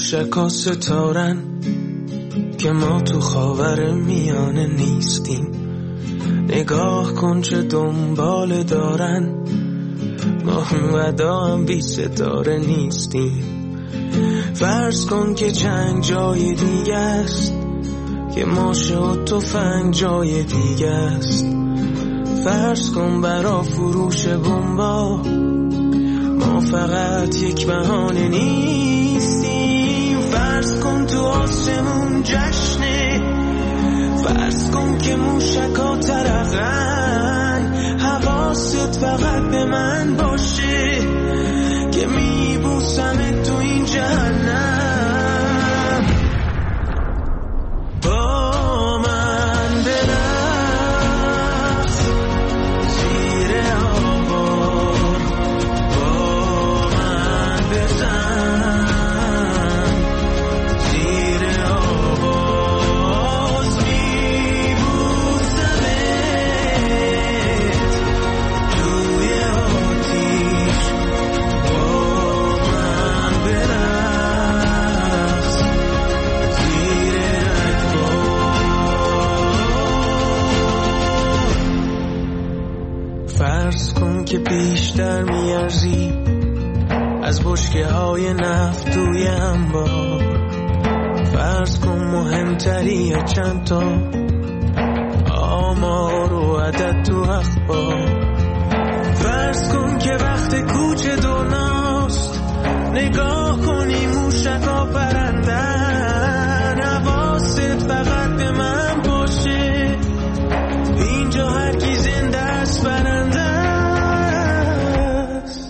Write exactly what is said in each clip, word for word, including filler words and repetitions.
موشکا ستارن که ما تو خاور میانه نیستیم. نگاه کن چه دنبال دارن، ما ودا هم بی ستاره نیستیم. فرض کن که جنگ جای دیگه است، که ما شد تفنگ جای دیگه است. فرض کن برا فروش بمبا ما فقط یک بهانه نیستیم. فرض کن تو آسمون جشنه، فرض کن که موشکا ترقن. حواست فقط به من باشه که میبوسم تو این جهنم. با من برقص زیر آوار، با من بزن زیر آواز. میبوسمت توی آتیش، با من برقص زیر اکبار. فرض کن که بیشتر میارزی از بشکه های نفت توی انبار. فرض کن مهمتری چند تا آمار و عدد تو اخبار. فرض کن که وقت کوچه دنیاست، نگاه کنی موشکا پرندن. حواست فقط به من باشه، اینجا هر کی زنده است برنده است.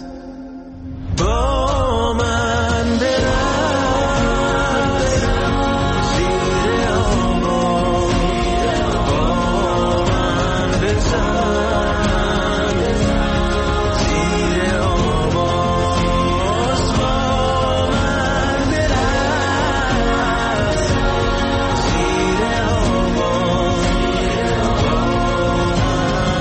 با من برقص زیر آوار، با من بزن زیر آواز. با من برقص زیر آوار، با من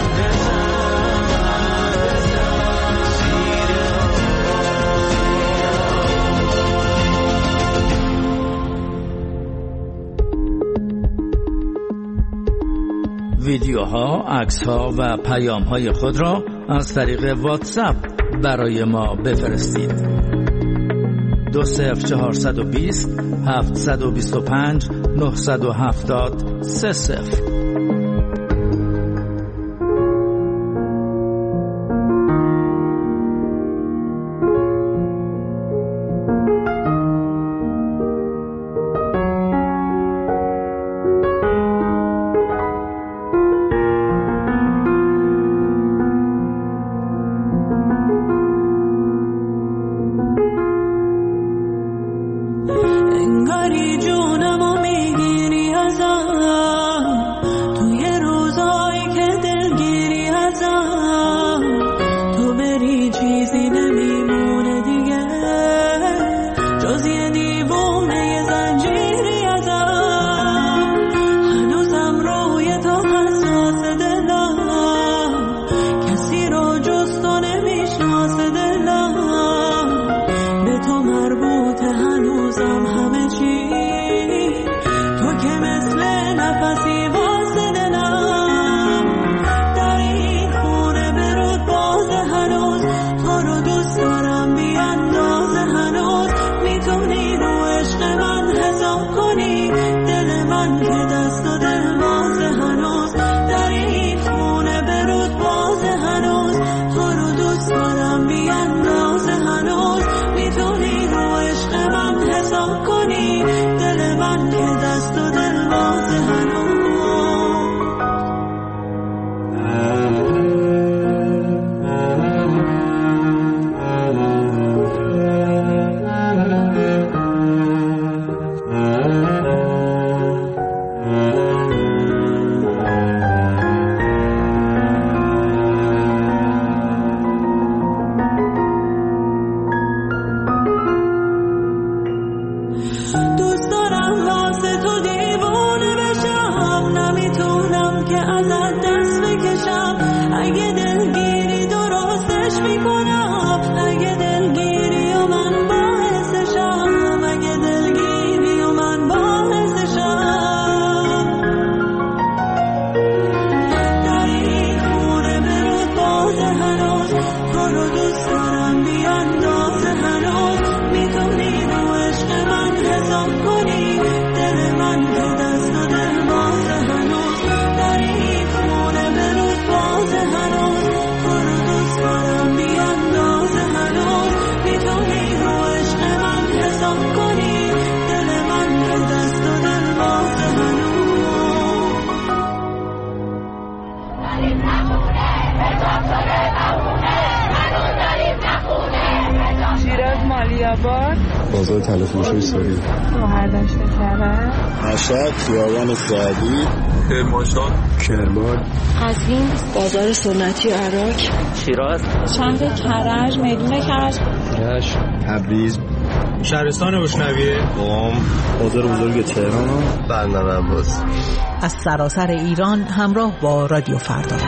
ویدیوها، عکس‌ها و پیام‌های خود را از طریق واتساپ برای ما بفرستید. دو صفر چهارصد و بیست هفتصد و بیست و پنج نهصد و هفتاد سه صفر. انگاری جونمو میگیری ازم، شیراز مالیاباد، بازار تلفروشی سوری، شهردشت کرج، مشهد خیابان سعدی، کرمانشاه، کرمان، قزوین بازار سنتی عراق، شیراز، شهر کرج، میدون کرج، رشت، تبریز، شهرستان اشنویه، قم، بازار بزرگ تهران، بندر عباس. از سراسر ایران همراه با رادیو فردا.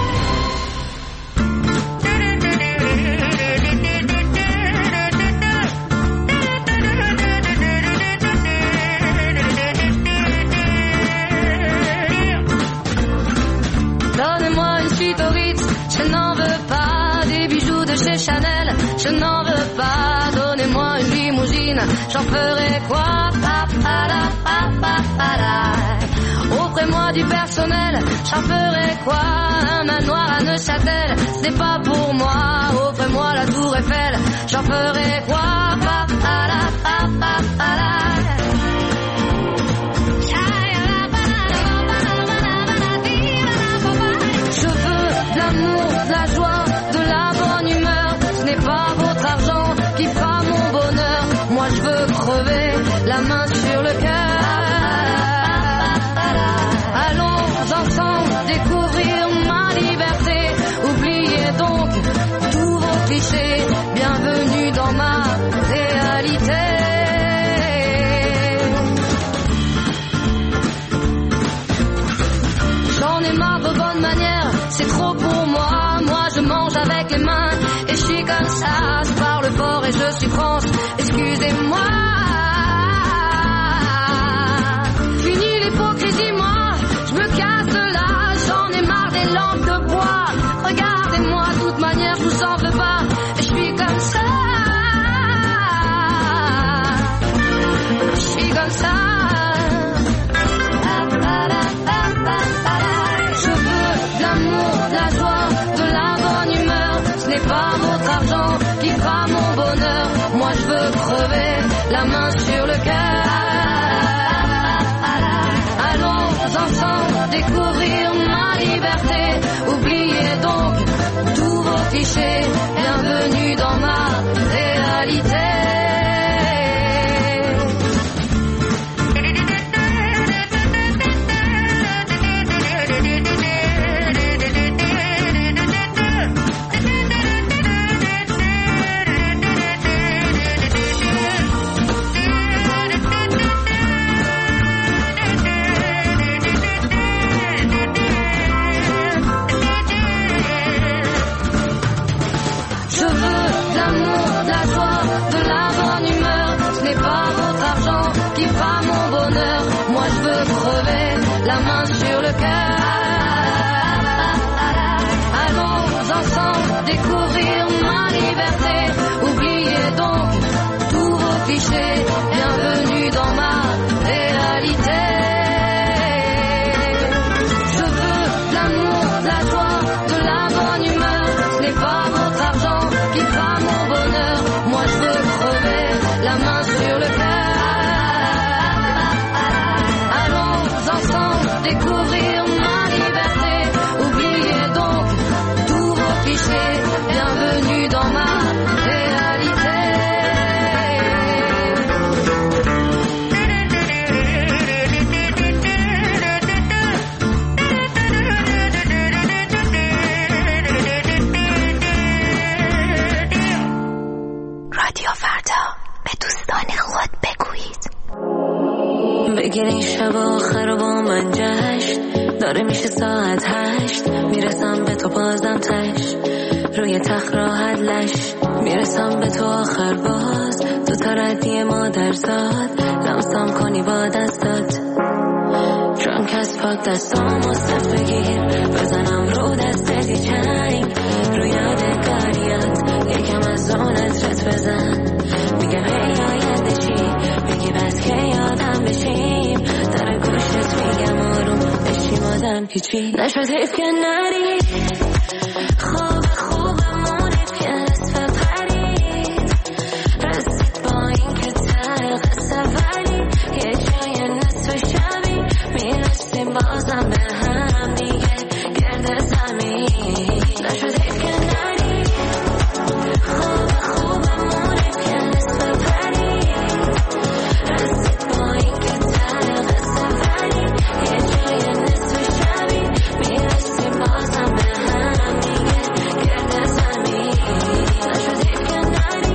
Je n'en veux pas, donnez-moi une limousine, j'en ferai quoi? Offrez-moi du personnel, j'en ferai quoi? Un manoir à Neuchâtel, ce n'est pas pour moi. Offrez-moi la tour Eiffel, j'en ferai quoi? Je veux de l'amour, de la joie, de la bonne humeur. Ce n'est pas votre argent qui fera mon bonheur. Moi je veux crever la main sur le cœur. Allons ensemble découvrir ma liberté. Oubliez donc tous vos clichés. Bienvenue dans ma réalité. J'en ai marre de bonnes manières, c'est trop pour moi. Moi je mange avec les mains et je suis comme ça. Je parle fort et je suis France, excusez-moi. Fini l'hypocrisie, moi je me casse de là. J'en ai marre des lampes de bois. Regardez-moi, de toute manière je vous en veux pas. Et je suis comme ça. Je suis comme ça. Je veux de l'amour, de la joie, de la bonne humeur. Ce n'est pas votre argent qui fera mon bonheur. Moi je veux crever la main sur le cœur. Allons ensemble découvrir ma liberté. Oubliez donc tous vos clichés. Bienvenue dans ma réalité. La main sur le cœur. Allons ensemble découvrir ma liberté. Oubliez donc tous vos clichés. Bienvenue dans ma réalité. Je veux de l'amour, de la joie, de la bonne humeur. Ce n'est pas votre argent qui fera mon bonheur. Moi je veux crever la main sur le cœur. Découvrir ma liberté. Oubliez donc tous vos clichés. Bienvenue dans ma réalité. رادیو فردا، به دوستان خود بگویید. بگیرین شب آخر با من جشن داره میشه ساعت هشت. میرسم به تو بازم تش روی تخت راحت لش. میرسم به تو آخر باز تو تردی مادرزاد. لمسم کنی با دستات drunk as fuck. دستامو صف بگیر بزنم رو دستت یه چنگ روی یادگاریات. یکم از اون عطرت بزن. میگم هی آینده چی میگی بس که یادم بشیم. در گوشت میگم آروم بشیم آدم پیچی نشد حیف که نری. خوب خوبمونت که نصف پرید رسید با این که ترق سفری. یه جای نصف شبی میرسیم بازم به هم دیگه گرد زمین. نشد حیف که نری خوب خوبمونه که نصف پری رسید با این که ته قصه ولی یه جای نصف شبی میرسیم بازم به هم دیگه گرد زمین نشد حیف که نری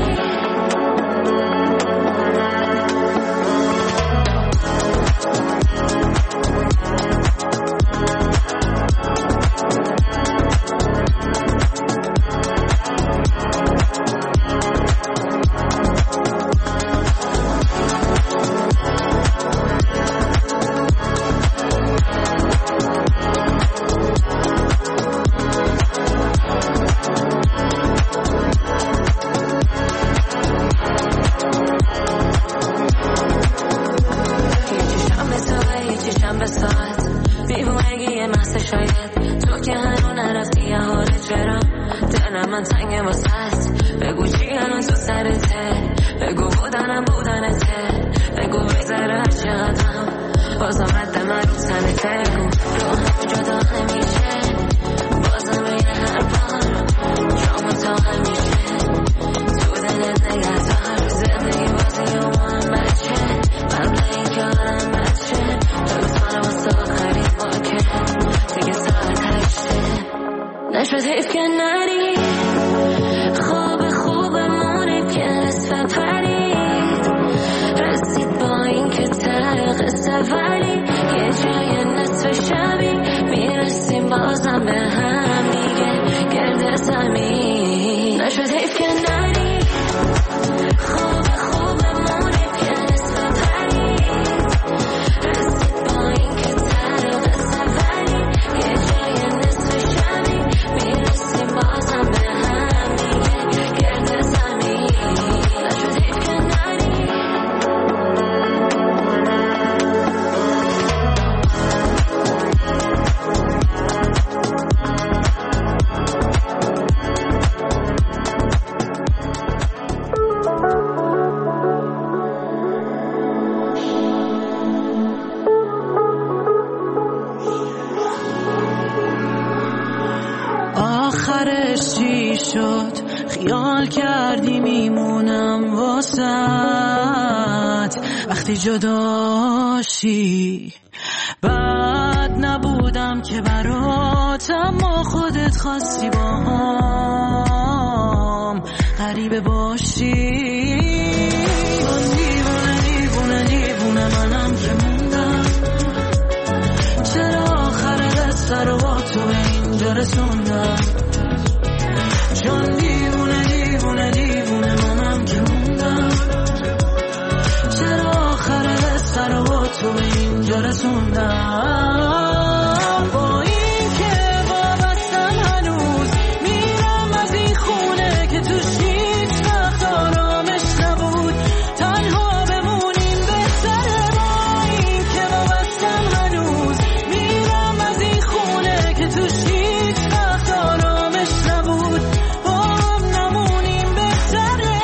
من تنگ واسط بگو چی الان تو سرته بگو بودنم بودنته بگو بگذره هر چقدرم بازم رد من رو تنته بگو رو هم جدا نمیشه بازم بین هر بار جام تا همیشه تو دلت نگهدار زندگی بازی و من بچه قبل این که آرم بچه بگذانه واسه آخرین ماکن دیگه ساعت هشته نشد حیف که نری خواب خوبمونه که نصف پرید رسید با این که ته قصه ولی یه جای نصف شبی میرسیم بازم به هم دیگه گرد زمین نشد حیف که نری خواب خوبمونه که نصف پرید رسید با این که ته قصه ولی یه جای نصف شبی میرسیم بازم به هم دیگه گرد زمین نشد حیف که نری آخرش چی شد خیال کردی میمونم واسط وقتی جداشی بد نبودم که برات اما خودت خواستی با هم غریبه باشی دیوونه دیوونه دیوونه منم که موندم چرا آخر قصه رو با تو اینجا رسوندم چون دیوونه دیوونه دیوونه منم که موندم چرا آخر قصه رو با تو اینجا رسوندم با این که وابستم هنوز میرم از این خونه که توش هیچ وقت آرامش نبود تنها بمونیم بهتره با این که وابستم هنوز میرم از این خونه که توش هیچ وقت آرامش نبود با هم نمونیم بهتره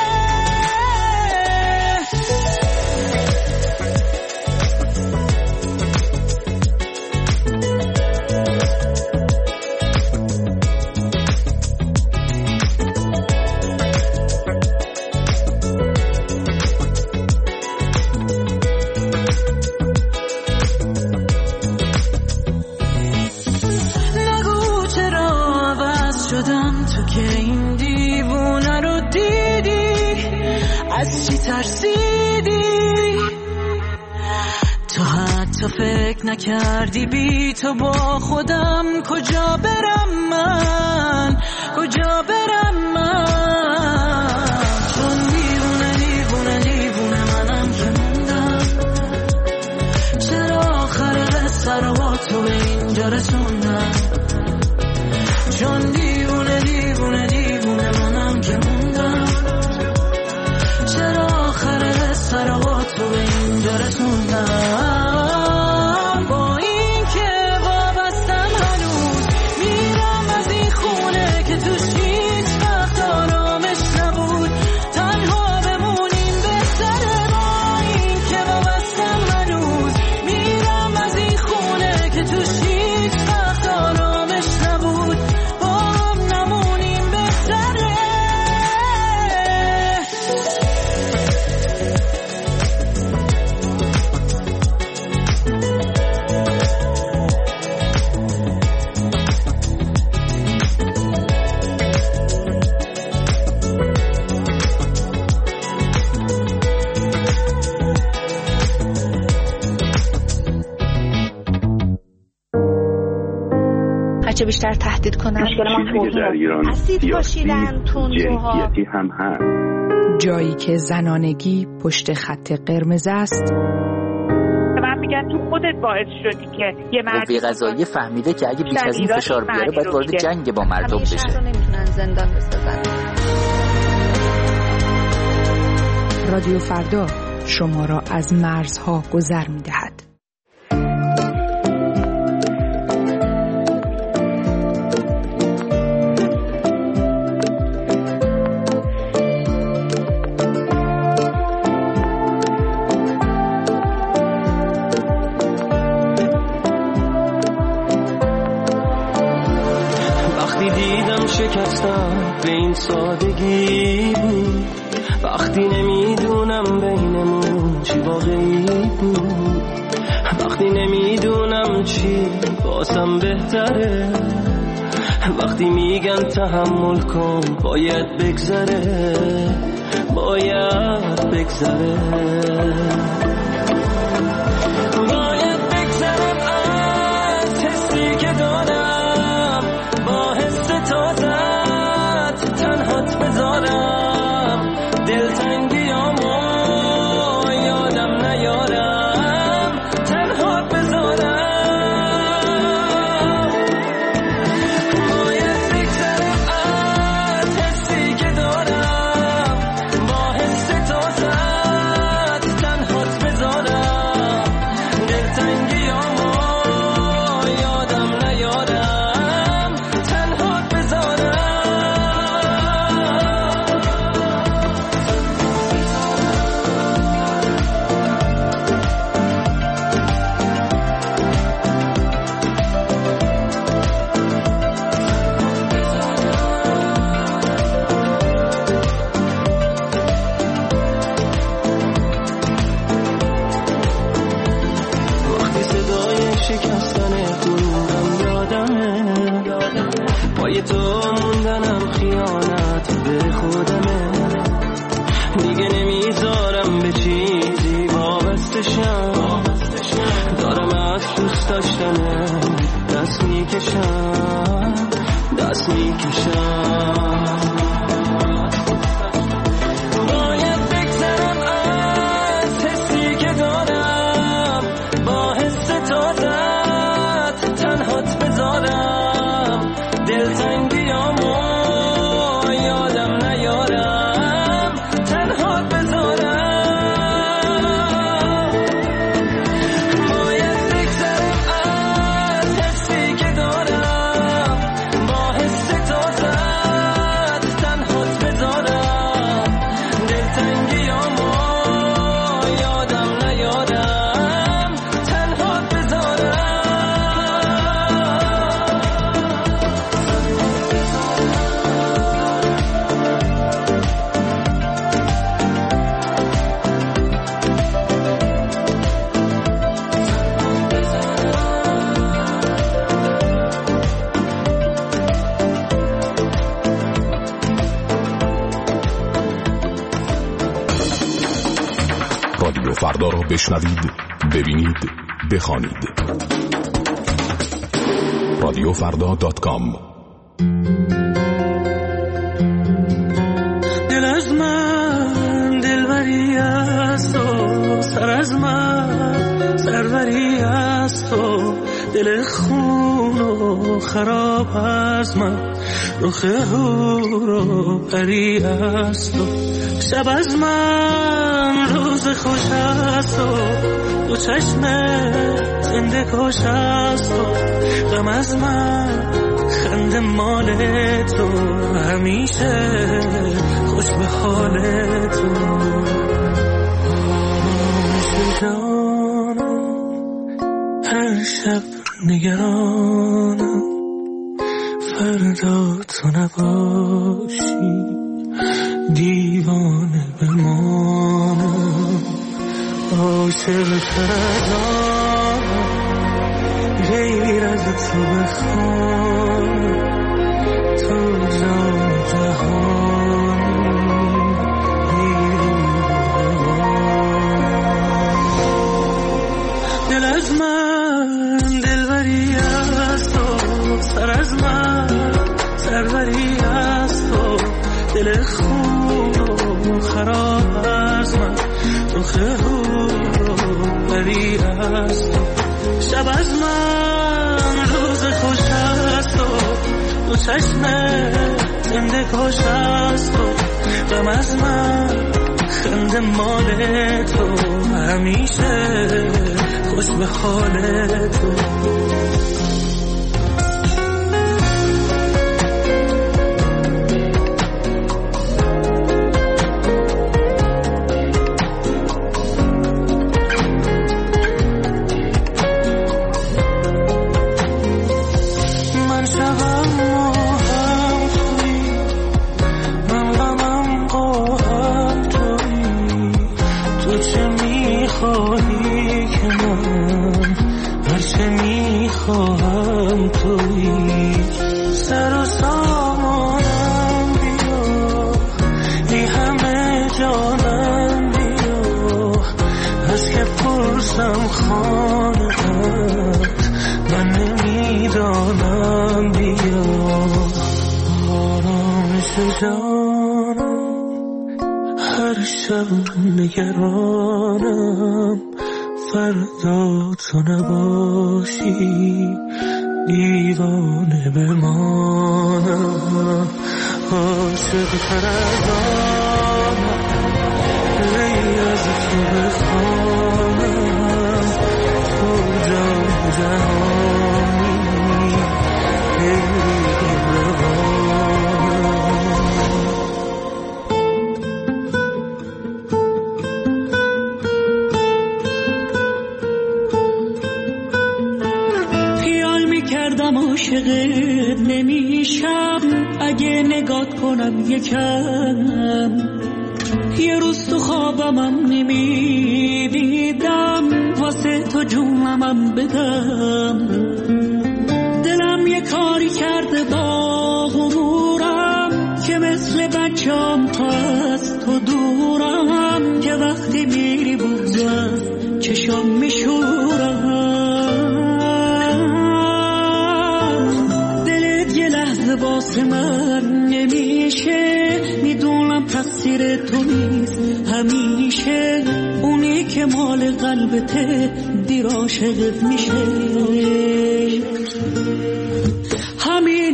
نگو چرا عوض شدم تو که این دیوونه رو دیدی از چی ترسیدی تو حتی فکر نکردی بی تو با خودم کجا برم من کجا برم من چون دیوونه دیوونه دیوونه منم که موندم چرا آخر قصه رو با تو اینجا رسوندم چون دیوونه دیوونه دیوونه منم که موندم چرا آخر قصه رو با تو اینجا رسوندم با این که وابستم هنوز میرم از این خونه که توش هیچ وقت آرامش نبود تنها بمونیم بهتره با این که وابستم هنوز میرم از این خونه که توش هیچ وقت آرامش نبود با هرچه بیشتر تهدید کنن. مشکل ما در ایران اسید پاشیدن، تندروها، هم هست. جایی که زنانگی پشت خط قرمز است. من میگم تو خودت باعث شدی که یه مرد قوه قضاییه فهمیده که اگه بیش از این فشار بیاره باید وارد جنگ با مردم بشه. شهر رو نمیتونن زندان بسازن. رادیو فردا شما را از مرزها گذر می‌دهد. وقتی دیدم شکستم به این سادگی بود، وقتی نمیدونم بینمون چی واقعی بود، وقتی نمیدونم چی باسم بهتره، وقتی میگن تحمل کن باید بگذره، باید بگذره، باید بگذرم از حسی که دارم، با حس تازت تنهات بذارم، دلتنگیامو یادم نیارم، تنها بذارم، باید بگذرم از حسی که دارم، با حس تازت تنهات بذارم، دلتنگیامو یادم نیارم، تنها بذارم. وقتی صدای شکستن قلبم یادمه، پای تو موندنم خیانت به خودمه، دیگه نمیذارم به چیزی وابستشم، دارم از دوست داشتنه دست میکشم، دست میکشم، باید بگذرم از حسی که دارم، با حس تازت تنهات بذارم، دلتنگیامو یادم نیارم، تنها بذارم، باید بگذرم از حسی که دارم، با حس تازت تنهات بذارم، دلتنگیامو یادم نیارم، تنها بذارم. رادیو فردا را بشنوید، ببینید، بخوانید. رادیو فردا دات کام. دل از من دلبری است و سر از من سروری است و دل خون و خراب از من رخ هور و پری است و شب از من روز خوش است و دو چشم زنده کش است و غم از من خند مال تو همیشه خوش به حال تو جانم هر شب نگرانم فردا تو نباشی دیوانه بمانم عاشق تردانم غیر از تو بخوانم تو جان جهانم دل از من دلبری است و سر از خون و خراب از من، تو خیلی بری از تو، شب از من روز خوش از تو، تو چشمت زنده کاش از تو، غم از من خنده مال تو، همیشه خوش به حال تو. نگرانم فردا تو نباشی، دیوانه بمانم، عاشق تر از آنم، لی از تو بخوانم، تو جان جهانی پیری عاشقت نمیشم اگه نگات کنم یکم، یه روز تو خوابمم نمیدیدم واسه تو جونمم بدم، دلم یه کاری کرده با غرورم که مثل بچم تا از تو دورم، که وقتی میری بگذر چشم میشورم، واسه من نمیشه، میدونم تقصیر تو نیست همیشه، اونی که مال قلبته دیر عاشقت میشه، همین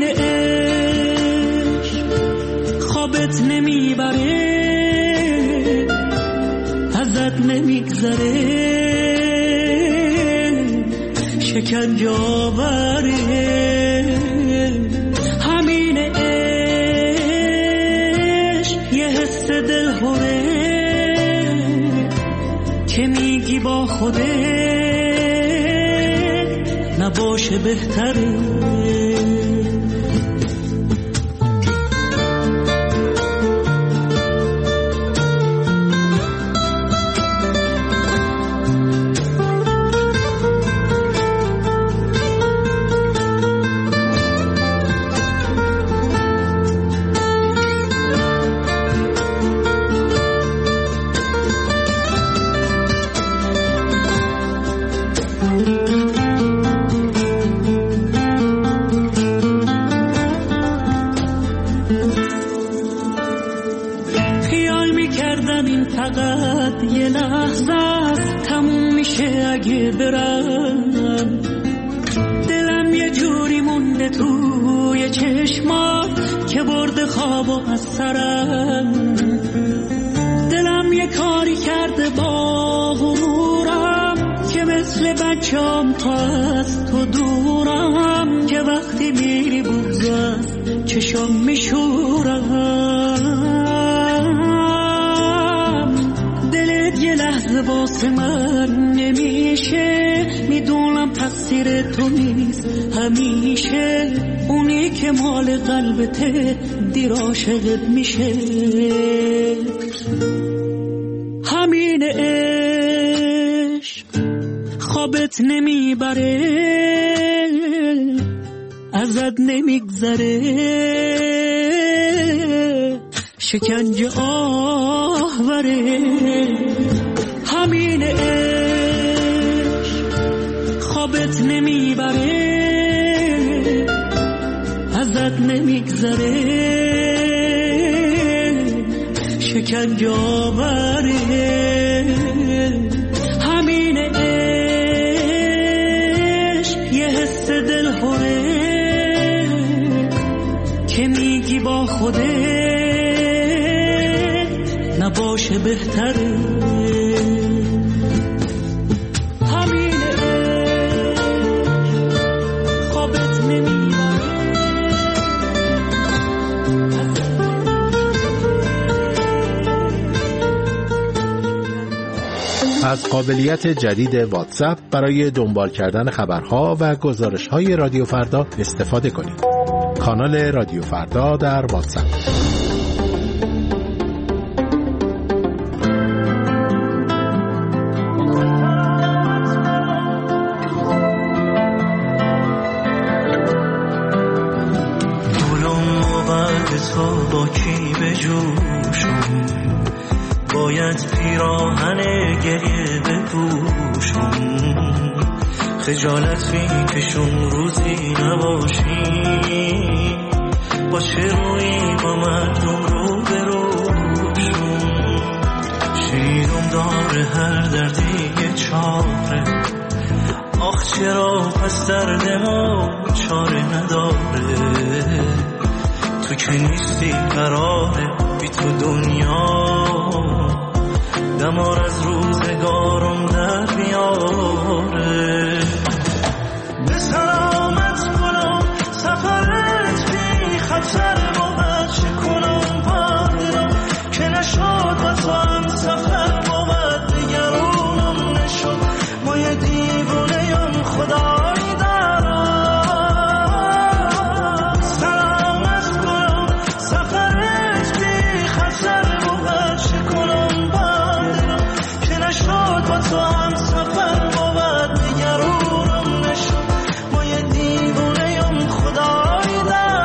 عشق خوابت نمیبره، ازت نمیگذره، شکنجه آوره، که میگی با خودت نباشه بهتره. دلم یه کاری کرده با غرورم که مثل بچم تا از تو دورم، که وقتی میری بگذر چشم میشورم، دلت یه لحظه واسه من نمیشه، میدونم تقصیر تو نیست همیشه، اونی که مال قلبته دیر عاشقت میشه، همین عشق خوابت نمیبره، ازت نمیگذره، شکنجه آوره، همین عشق خوابت نمیبره، ازت نمیگذره، شکنجه آوره، همین عشق یه حس دلهوره که میگی با خودت نباشه بهتره. همین عشق خوابت نمیبره. از قابلیت جدید واتساپ برای دنبال کردن خبرها و گزارش‌های رادیو فردا استفاده کنید. کانال رادیو فردا در واتساپ. با کی بجوشم، باید پیراهن گریه بپوشم، خجالت میکشم روزی نباشی، با چه روی با مردم رو بروشم، شیرم داره هر دردی یه چاره، آخ چرا پس درد ما چاره نداره، تو که نیستی قراره بی تو دنیا دمار از روزگارم در بیاره. به سلامت کنم سفرت بی خطر بود، چه کنم با دلم که نشد و تو هم سفر بود، دگرونم نشد ما یه دیوونه یم خدایی دارم. تو هم سفر بود، دیگرونم نشد ما یه دیوونه یم خدایی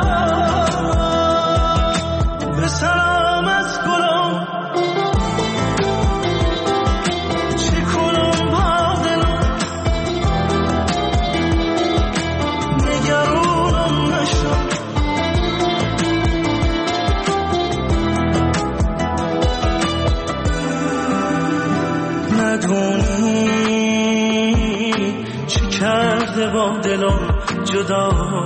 دارم. به سلامت گلم چی کنم با دلم، دیگرونم نشد. ندونی چی کرده با دلم جدا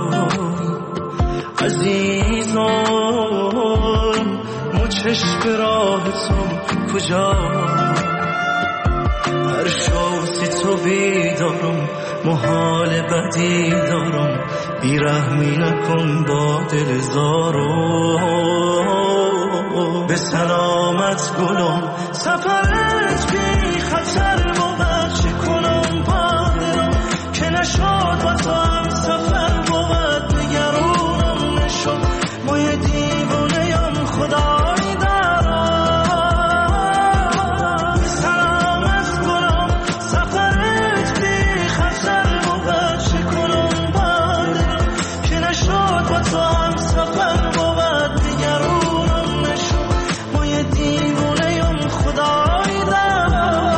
عزیزم، مچش به راهتم کجا، هر شوسی تو بیدارم محال بدی دارم، بیرحمی نکن با دل زارم. به سلامت گلم سفرت بی خطر بود، چه کنم با دلم که نشد و تو هم سفر بود، دگرونم نشد ما یه دیوونه یم خدایی دارم. به سلامت گلم سفرت بی خطر بود، چه کنم با دلم که نشد و تو هم سفر بود، دگرونم نشد ما یه دیوونه یم خدایی دارم.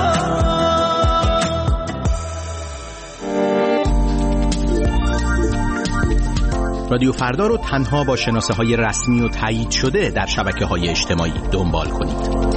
رادیو فردا رو تنها با شناسه های رسمی و تایید شده در شبکه های اجتماعی دنبال کنید.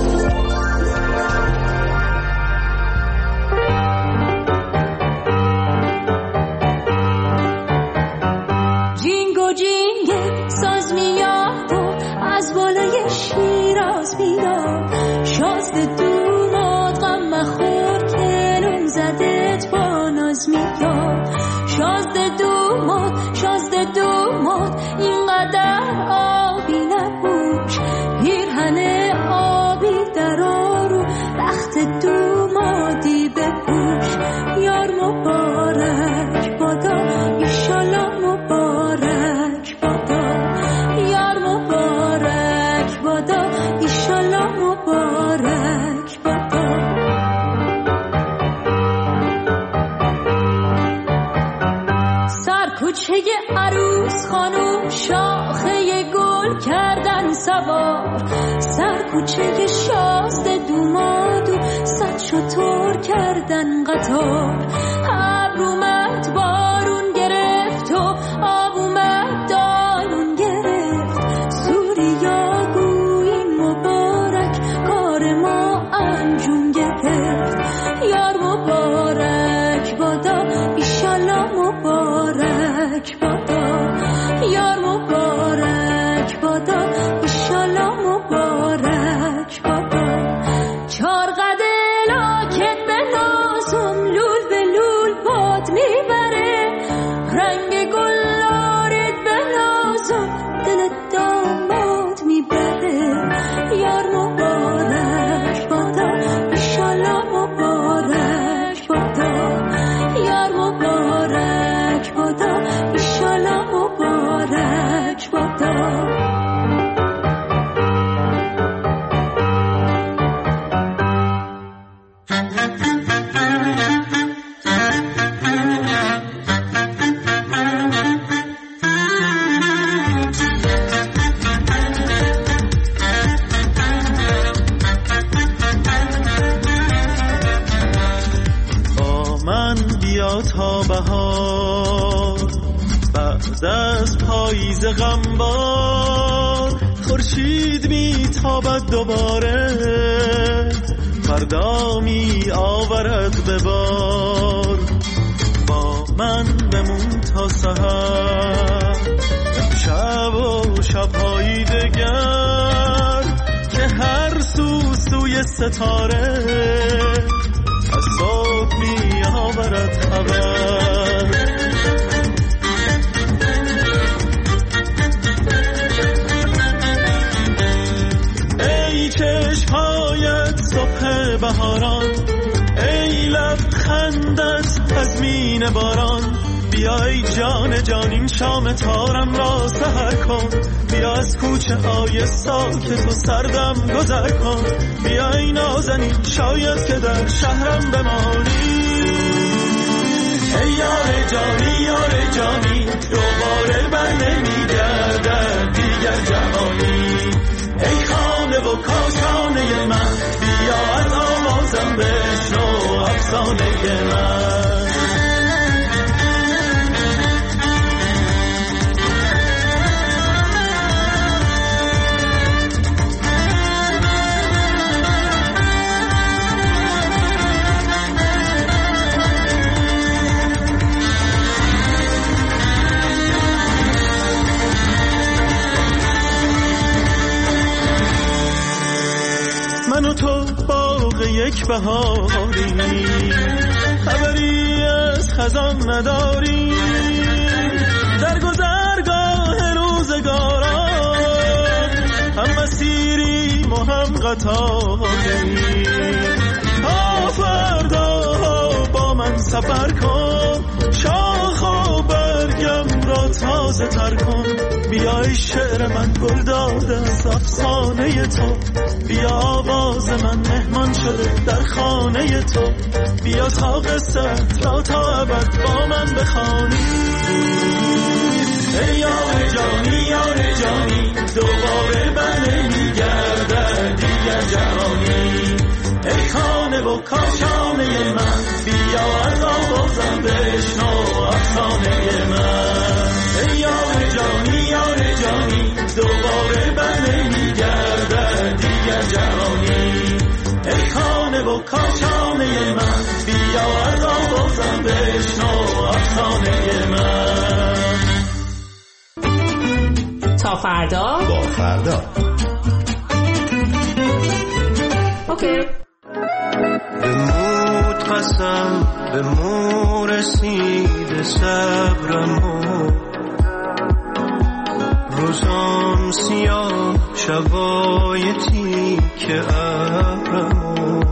جینگو جینگ ساز میاد و از بالای شیراز میاد، شازده دوماد غم مخور که نون زدت با ناز میاد، شازده دوماد شازده دوماد اینقدر آبی نبوش، پیرهن آبی در آرو رخت دومادی بپوش، یار مبارک بادا ایشالا مبارک بادا، یار مبارک بادا ایشالا مبارک بادا. سرکوچه عروس خانوم شاخه گل کردن سوار، سرکوچه شازده دومادو صد شطور کردن قطار، ابر اومد بارون گرفت و آب اومد دارون گرفت، سوریا گویی مبارک مبارک بادا ایشالا مبارک بادا چار قده لاکت به نازم لول به لول باد میبره رنگ گلارت به نازم دل داماد میبره یار مبارک بادا ایشالا مبارک بادا یار مبارک بادا ایشالا مبارک بادا تا بهار بعد از پاییز غمبار خورشید میتابد دوباره فردا می آورد به بار با من بمون تا سحر شب و شب‌های دگر که هر سو سوی ستاره از صبح می آورد خبر ای چشم‌هایت صبح بهاران ای لبخندت تضمین باران بیا ای جان جان این شام تارم را سحر کن بیا از کوچه های ساکت و سردم گذر کن بیا ای نازنین شاید که در شهرم بمانی ای یار جانی یار جانی دوباره بر نمیگردد دیگر جوانی ای خانه و کاشانه من بیا از آوازم بشنو افسانه من من و تو باغ یک بهاری خبری از خزان نداری در گذرگاه روزگاران هم مسیریم و هم قطاری تا فردا با من سفر کن شاخ و برگم را تازه تر کن بیا ای شعر من گل داده از افسانه تو بیا آواز من مهمان شده در خانه تو بیا تا قصت را تا ابد با من بخوانی ای یار جانی یار جانی دوباره بر نمیگردد دیگر جهانی ای خانه و کاشانه من بیا از آوازم بشنو افسانه من ای یار جانی یار جانی دوباره بر نمیگردد دیگر جهانی ای خانه و کاشانه من بیا از آوازم بشنو افسانه من تا فردا با فردا اوکی بمود قسم به مو رسید صبرمو روزام سیاه شبای تیک ابرمو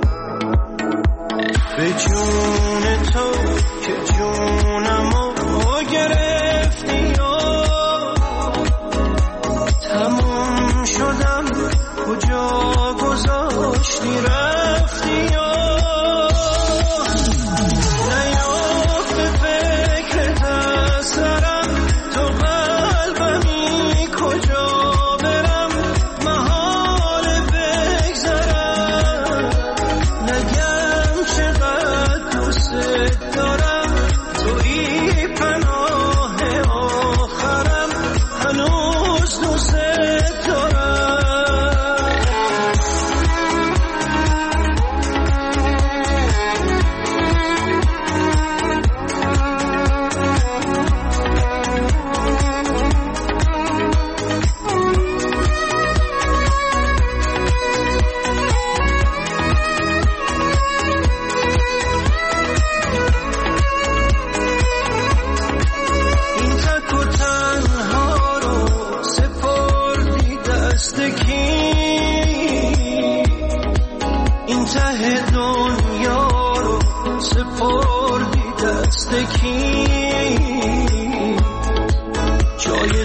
به جون تو که جونمو گرفتی تموم شدم کجا گذاشتی رفتی نیافت به فکر دسترم تو قلبمی کجا برم محال بگذرم نگم چقدر دوست دارم توی پناه آخرم هنوز دوست دارم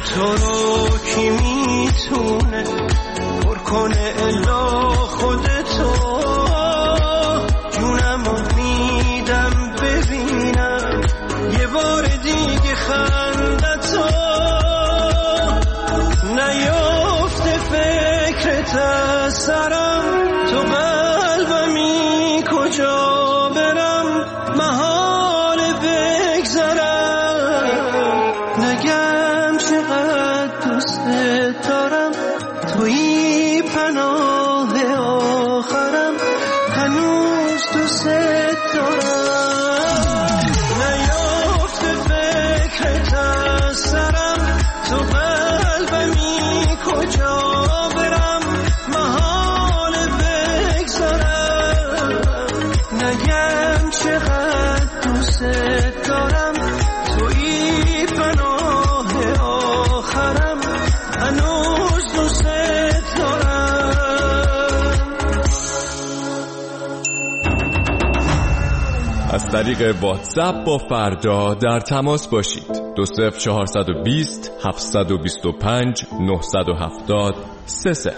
تو رو کی میتونه پر کنه الا خودتو جونمو میدم ببینم یه بار دیگه خندتو نیافته فکرت از سرم تو قلبمی کجا برم محال بگذرم نگم چقدر دوست دارم تویی پناه آخرم هنوز دوست دارم نیافته فکرت از سرم تو قلبمی کجا برم محال بگذرم نگم چقدر دوست دارم تویی پناه آخرم هنوز دوست دارم. از طریق واتساپ با فردا در تماس باشید. دو صفر چهارصد و بیست هفتصد و بیست و پنج نهصد و هفتاد سه صفر.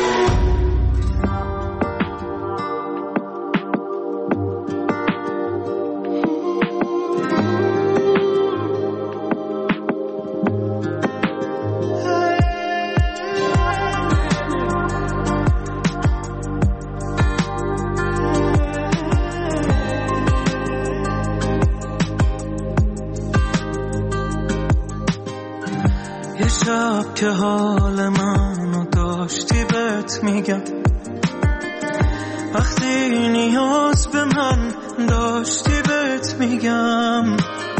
یه شب که حال منو داشتی بهت میگم وقتی نیاز به من داشتی بهت میگم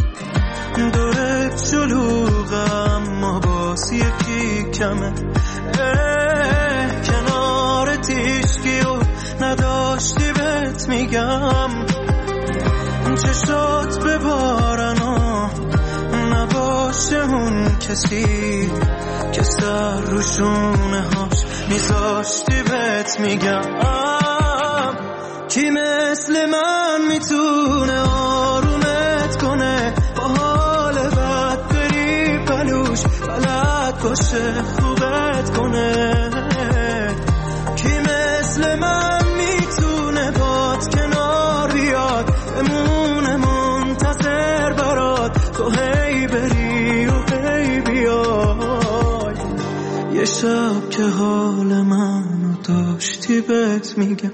دورت شلوغم ما باز یکی کمه کنار تیشکی و نداشتی بهت میگم چشات به بارنو نباشه اون کسی که سر رو شونه هاش میذاشتی بهت میگم کی مثل من میتونه آرومت کنه با حال بد بری پلوش بلد باشه خوبت کنه کی مثل من میتونه باد کنار بیاد بمونه منتظر برات تو هی بری و هی بیای یه شب که حال منو داشتی بهت میگم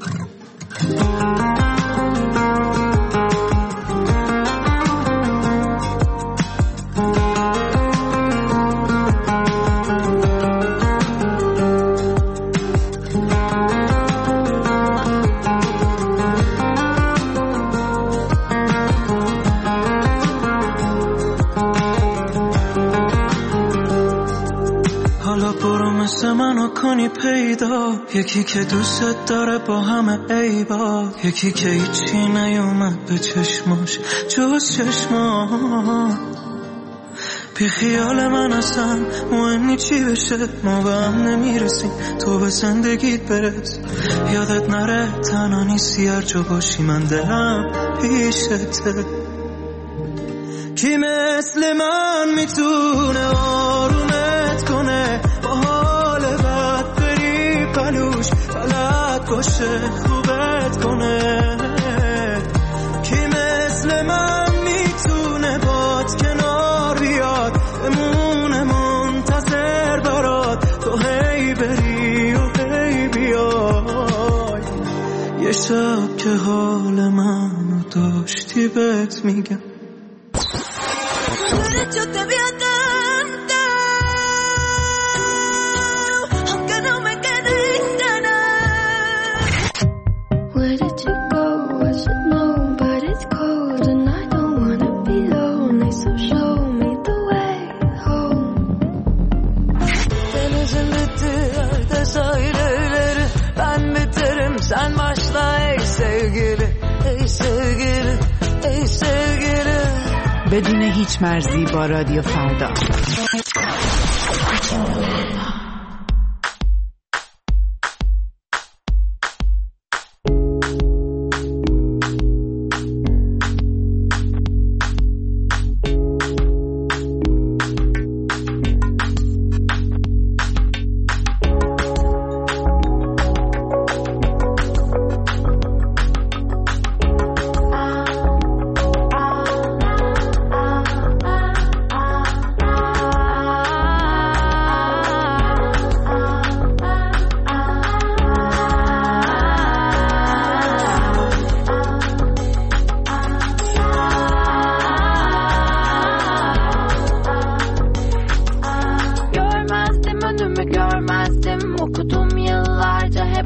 مثل منو کنی پیدا یکی که دوست داره با همه عیبا یکی که هیچی نیومد به چشماش جز چشما بی خیال من اصلا مهمی چی بشه ما به هم نمیرسیم تو به زندگیت برس یادت نره تنها نیستی هر جا باشی من دلم پیشته کی مثل من میتونه آرومت کنه با حال بد بری پلوش بلد باشه خوبت کنه کی مثل من میتونه باد کنار بیاد بمونه منتظر برات تو هی بری و هی بیای یه شب که حال منو داشتی بهت میگم Yo te vi tanto, aunque no me quede ganas. Where did you go? I should know, but it's cold and I don't wanna be lonely. So show me the way home. Denizin bitti, sahilleri ben biterim, sen başla ey sevgili, ey sevgili, ey sevgili. بدون هیچ مرزی با رادیو فردا.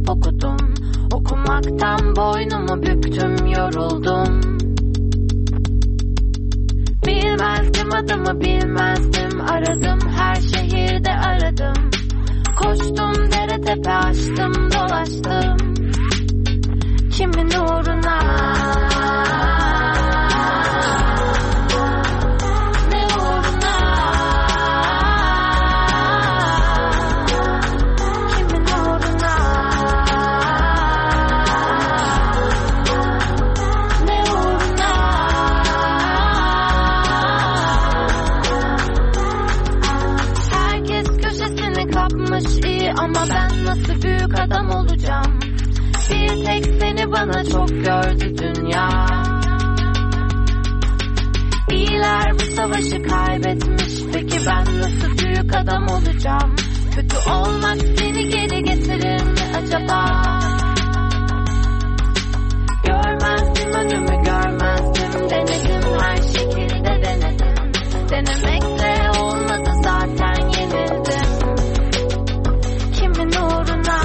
kitap okudum. Okumaktan boynumu büktüm, yoruldum. Bilmezdim adımı, bilmezdim. Aradım, her şehirde aradım. Koştum, dere tepe açtım, dolaştım. Kimin uğruna? Ne uğruna? Kimin uğruna? Ne uğruna? Herkes köşesini kapmış iyi, ama ben nasıl büyük adam olacağım? Bir tek seni bana çok gördü dünya. İyiler bu savaşı kaybetmiş, peki ben nasıl büyük adam olacağım? Kötü olmak seni geri getirir mi acaba? Görmezdim önümü, görmezdim. Denedim, her şekilde denedim. Denemekle olmadı, zaten yenildim. Kimin uğruna?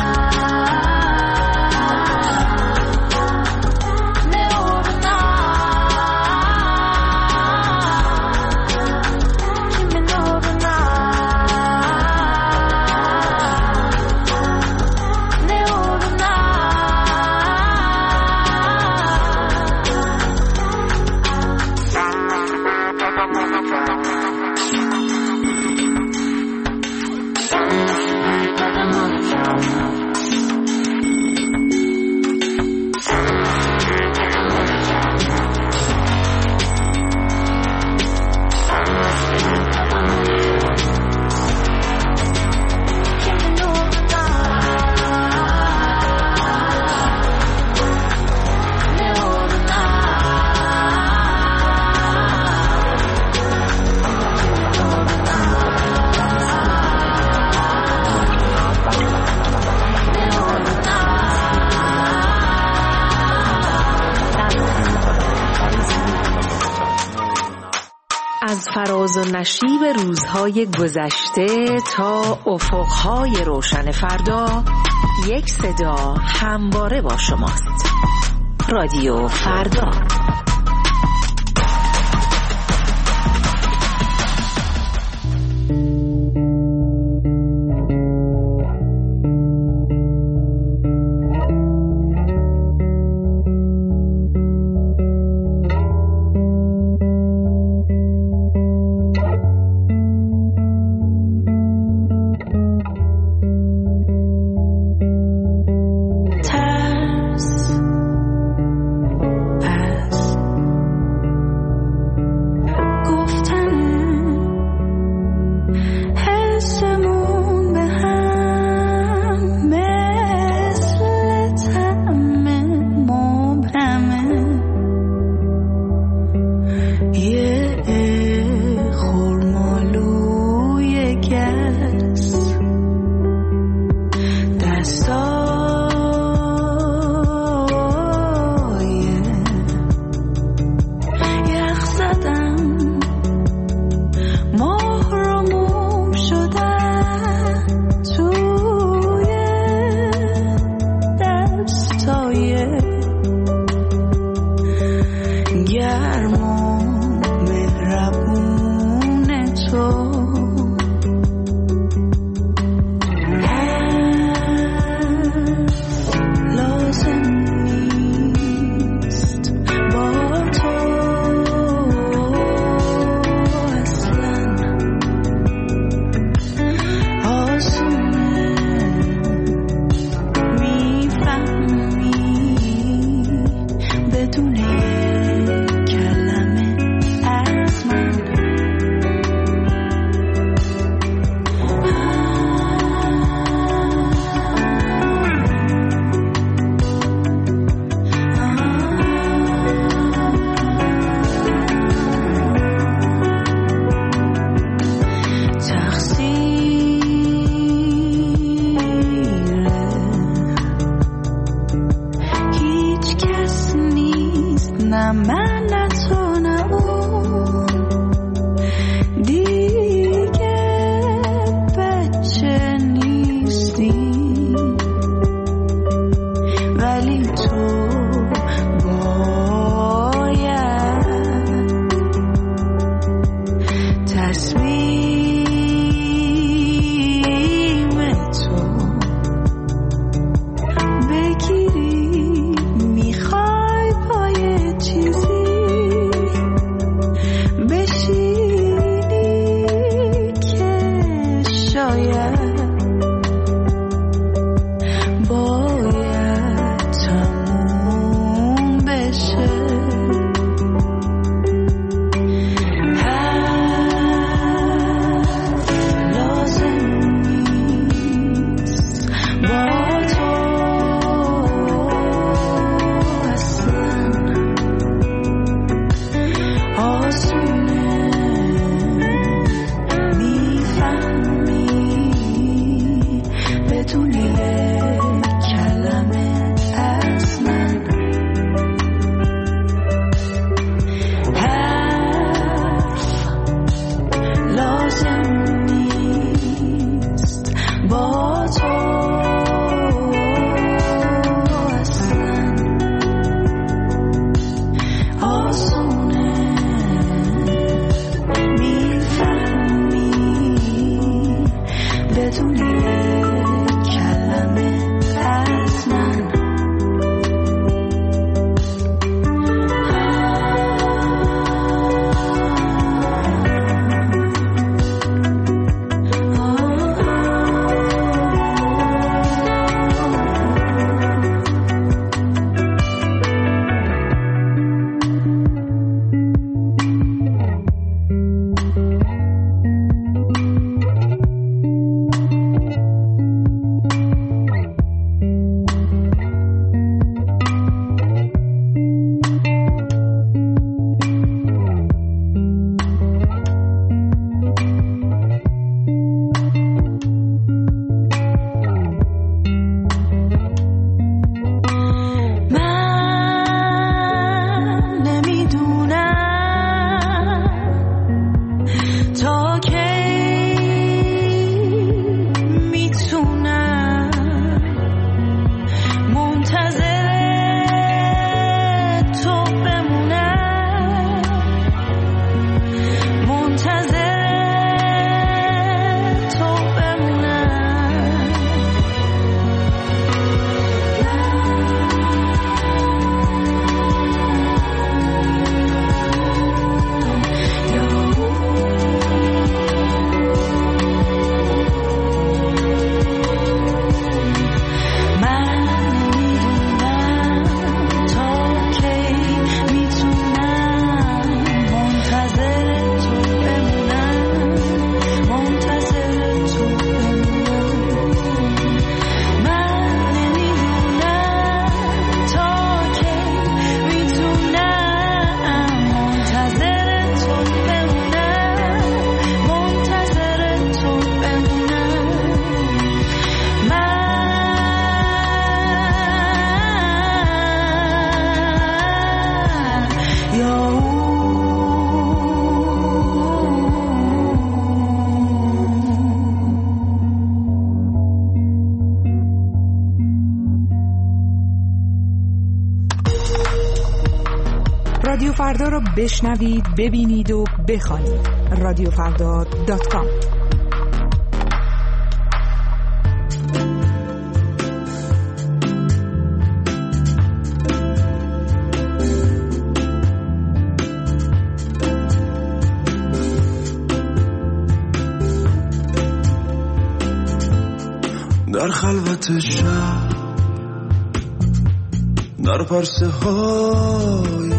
از فراز و نشیب روزهای گذشته تا افقهای روشن فردا، یک صدا همواره با شماست. رادیو فردا. Past عالمه از من. رادیو فردا را بشنوید، ببینید و بخوانید. رادیو فردا دات کام. در خلوت شب، در پرسه های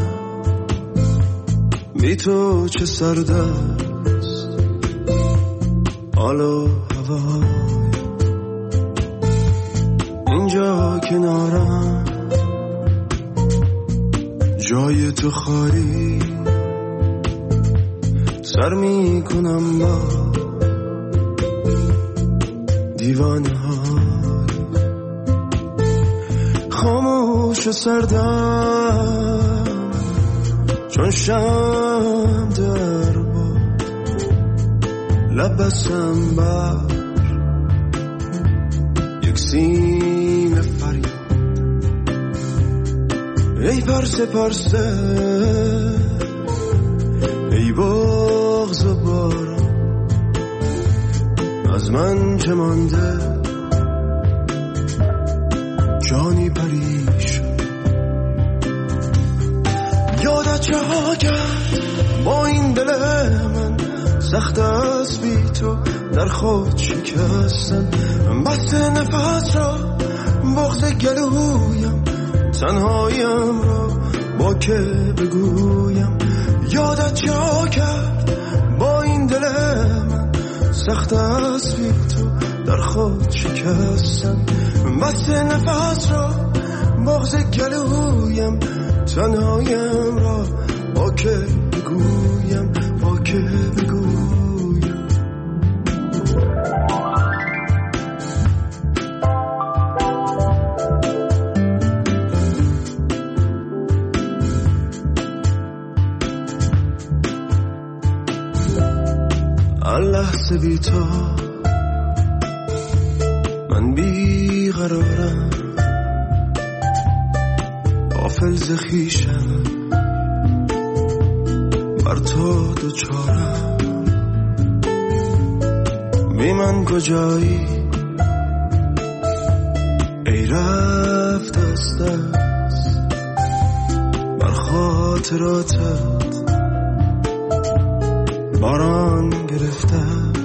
بی تو چه سرد است حال و هوای اینجا کنارم، جای تو خالی، سر می کنم با دیوانه های خاموش و سردم چون شم در باد لب بسم بر یک سینه فریاد. ای پرسه پرسه، ای بغض و باران، از من چه مانده جانی پریشان. یادت چه ها کرد با این دل من، سخت از بی تو در خود شکستن. بسته نفس را بغض گلویم، تنهایم را با که بگویم. یادت چه ها کرد با این دل من، سخت از بی تو در خود شکستن. بسته نفس را بغض گلویم، تنهایم را با که بگویم، با که بگویم. لحظه بی تو من بی قرارم، غافل ز خویشم، بر تو دوچارم. بی من کجایی رفت از دست بر خاطراتت باران گرفته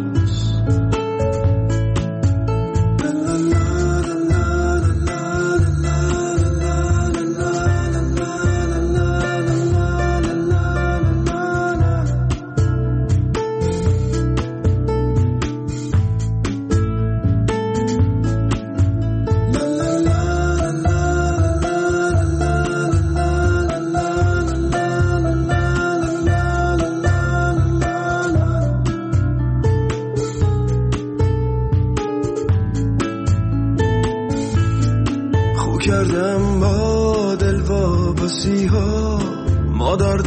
کردم با دل واپسی ها ما درد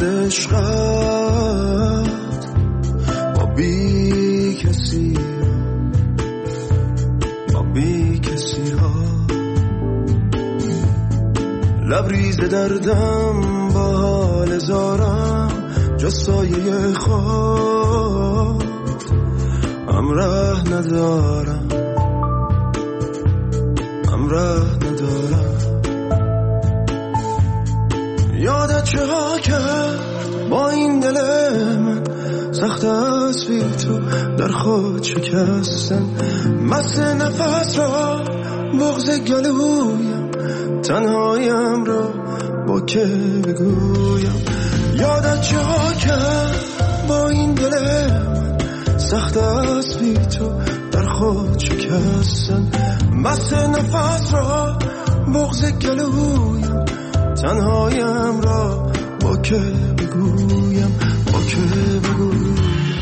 عشقت با بی کسی با بی کسی ها لبریز دردم با حال زارم جز سایه خود همراه ندارم همراه ندارم یادت چه ها کرد با این دل من سخت است بی تو در خود شکستن مست نفس را بغض گلویم تنهایم را با که بگویم یادت چه ها کرد با این دل من سخت است بی تو در خود شکستن مست نفس را بغض گلویم تنهایم را با که بگویم با که بگویم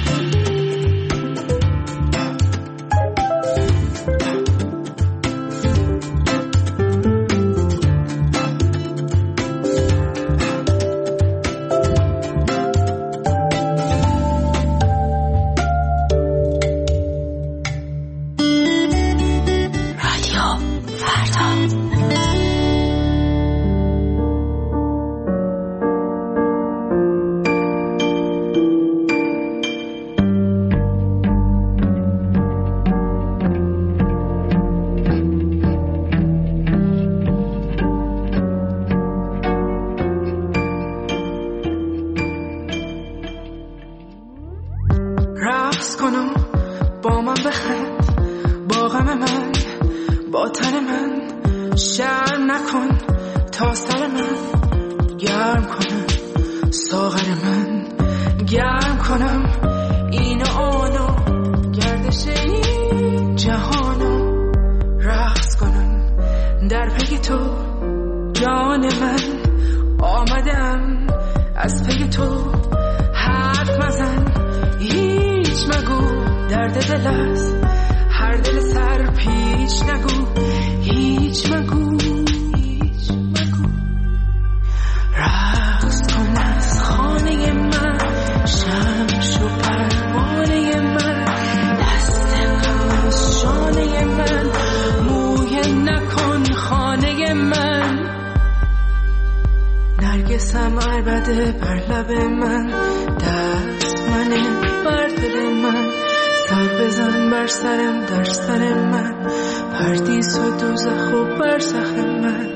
نرگسم عربده بر لب من دست منه بر دل من سر بزن بر سرم در سر من پردیس و دوزخ و برزخ من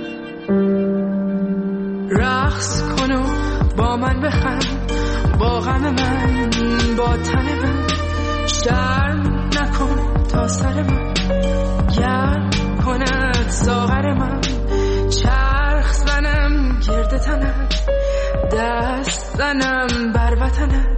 رقص کن و با من بخند با غم من با تن من شرم نکن تا سر من گرم کند ساغر من چرخ زنم گرد تنت دست زنم بر وطنت